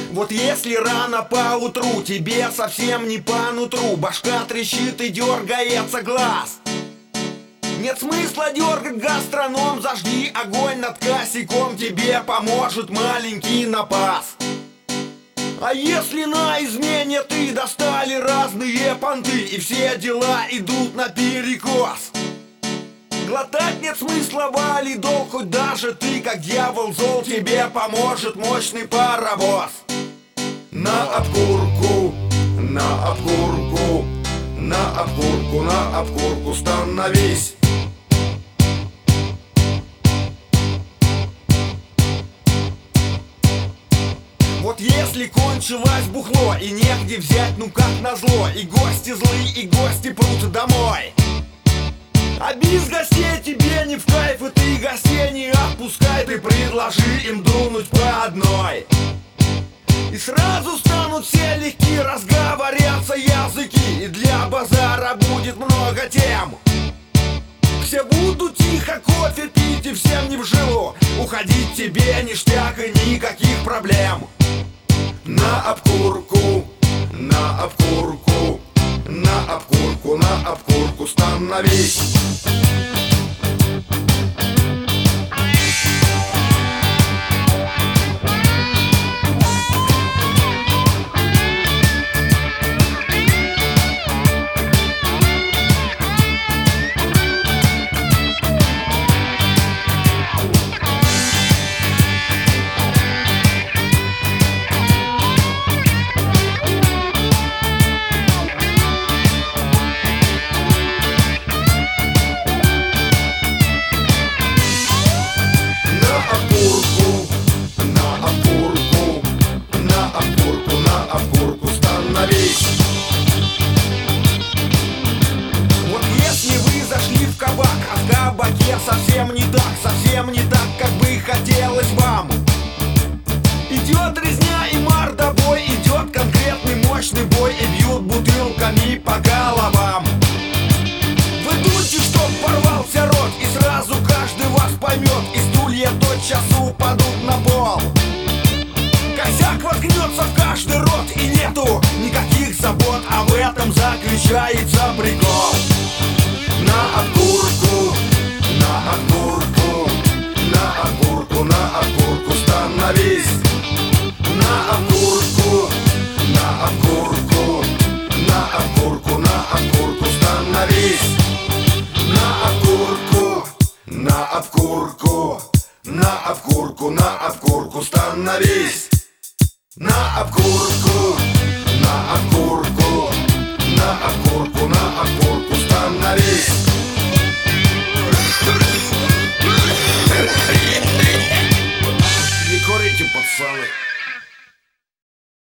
Вот если рано поутру тебе совсем не по нутру, башка трещит и дергается глаз, нет смысла дергать гастроном, зажги огонь над косяком, тебе поможет маленький напас. А если на измене ты достали разные понты и все дела идут наперекос, глотать нет смысла, вали долг, хоть даже ты как дьявол зол, тебе поможет мощный паровоз. На обкурку, на обкурку, на обкурку, на обкурку становись. Вот если кончилось бухло и негде взять, ну как назло, и гости злые, и гости прут домой, а без гостей тебе не в кайф, и ты гостей не отпускай, ты предложи им дунуть по одной. И сразу станут все легки, разговорятся языки, и для базара будет много тем. Все будут тихо кофе пить и всем не в жилу, уходить тебе ништяк и никаких проблем. На обкурку, на обкурку, на обкурку, на обкурку становись. Совсем не так, как бы хотелось вам. Идет резня и мордобой, идет конкретный мощный бой, и бьют бутылками по головам. Вы дуйте, чтоб порвался рот, и сразу каждый вас поймет, и стулья тотчас упадут на пол. Косяк воткнется в каждый рот, и нету никаких забот, а в этом заключается прикол. На обкурку, на обкурку, на обкурку, на обкурку становись. На обкурку, на обкурку, на обкурку, на обкурку становись. На обкурку, на обкурку, на обкурку, на обкурку становись. На обкурку, на обкурку.